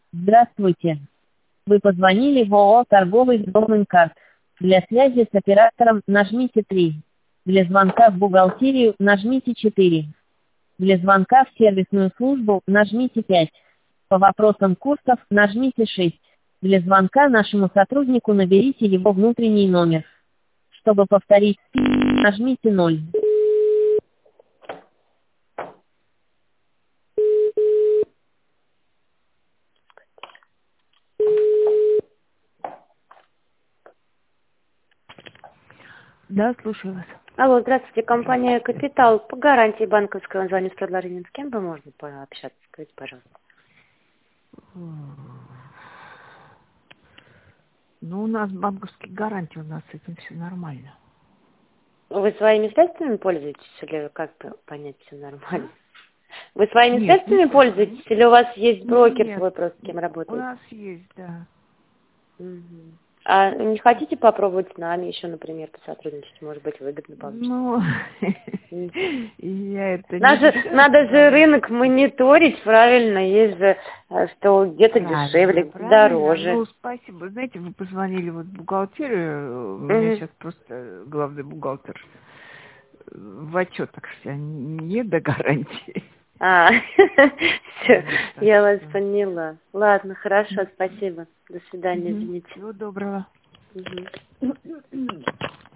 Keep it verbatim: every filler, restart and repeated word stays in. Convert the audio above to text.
Здравствуйте. Вы позвонили в ООО «Торговый дом Инкарт». Для связи с оператором нажмите три. Для звонка в бухгалтерию нажмите четыре. Для звонка в сервисную службу нажмите пять. По вопросам курсов нажмите шесть. Для звонка нашему сотруднику наберите его внутренний номер. Чтобы повторить, нажмите ноль. Да, слушаю вас. Алло, здравствуйте, компания «Капитал». По гарантии банковской он звонит с предложением. С кем бы можно пообщаться? Скажите, пожалуйста. Ну, у нас банковские гарантии, у нас с этим все нормально. Вы своими средствами пользуетесь или как понять все нормально? Вы своими Нет, средствами нет. пользуетесь или у вас есть брокер Нет. свой просто, с кем У работаете? нас есть, да. Мгм. А не хотите попробовать с нами еще, например, посотрудничать? Может быть, выгодно получится. Ну, Мгм. я это не Надо, решаю, надо же правильно. рынок мониторить, правильно, есть же, э, что где-то Правильно, дешевле, где-то правильно. дороже. Ну, спасибо. Знаете, вы позвонили вот в бухгалтерию. У меня Мгм. сейчас просто главный бухгалтер в отчетах вся не до гарантии. А, все, Вот, так я вас что. поняла. Ладно, хорошо, спасибо. До свидания, Мгм. извините. Всего доброго. Мгм.